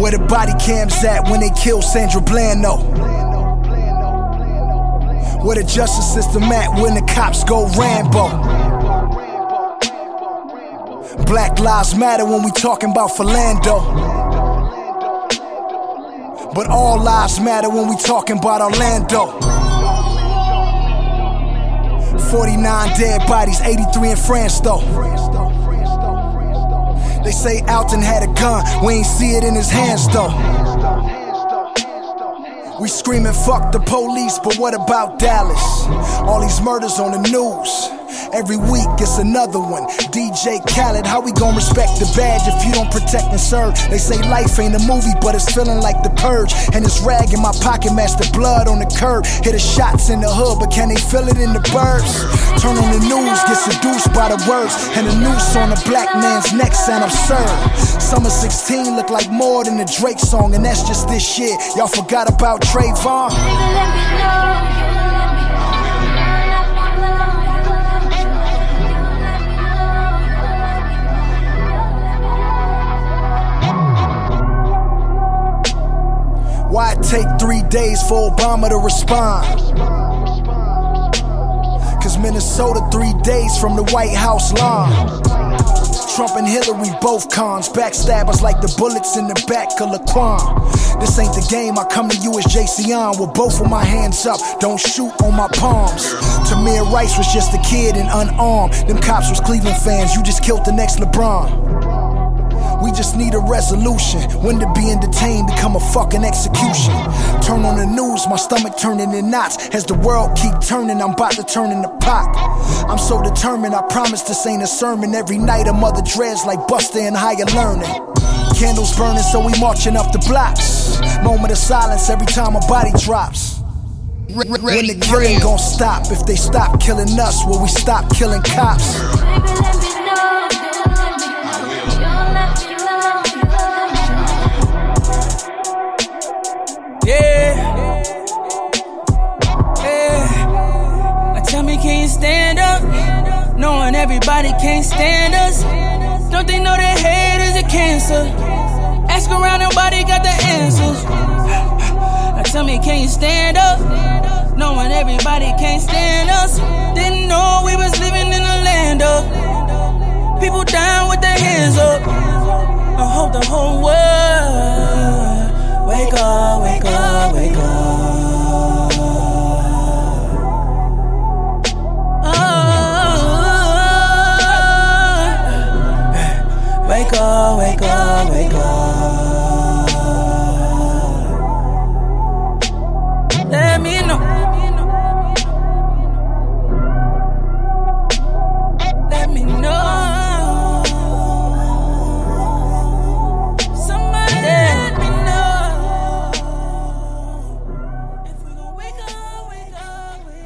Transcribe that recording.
Where the body cams at when they kill Sandra Bland-O? Where the justice system at when the cops go Rambo? Black lives matter when we talking about Philando, but all lives matter when we talking about Orlando. 49 dead bodies, 83 in France though. They say Alton had a gun, we ain't see it in his hands though. We screaming fuck the police, but what about Dallas? All these murders on the news, every week it's another one. DJ Khaled, how we gon' respect the badge if you don't protect and serve? They say life ain't a movie, but it's feeling like The Purge. And this rag in my pocket match the blood on the curb. Hear the shots in the hood, but can they feel it in the burbs? Turn on the news, get seduced by the words, and a noose on a black man's neck sound absurd. Summer 16 look like more than a Drake song, and that's just this shit. Y'all forgot about Trayvon? Why it take 3 days for Obama to respond? Cause Minnesota 3 days from the White House lawn. Trump and Hillary both cons, backstabbers like the bullets in the back of Laquan. This ain't the game, I come to you as JCon with both of my hands up, don't shoot on my palms. Tamir Rice was just a kid and unarmed. Them cops was Cleveland fans, you just killed the next LeBron. We just need a resolution. When to be detained become a fucking execution. Turn on the news, my stomach turning in knots. As the world keep turning, I'm about to turn into Pac. I'm so determined, I promise this ain't a sermon. Every night a mother dreads like Buster and higher learning. Candles burning, so we marching up the blocks. Moment of silence every time a body drops. When the killing gon' stop? If they stop killing us, will we stop killing cops? Can you stand up? Knowing everybody can't stand us. Don't they know that hate is a cancer? Ask around, nobody got the answers. Now tell me, can you stand up? Knowing everybody can't stand us. Didn't know we was living in a land of people down with their hands up. I hope the whole world wake up, wake up, wake up. Wake up, wake up, wake up.